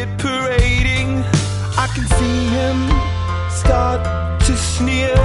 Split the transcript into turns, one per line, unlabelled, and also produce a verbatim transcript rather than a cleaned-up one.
it parading. I can see him start to sneer.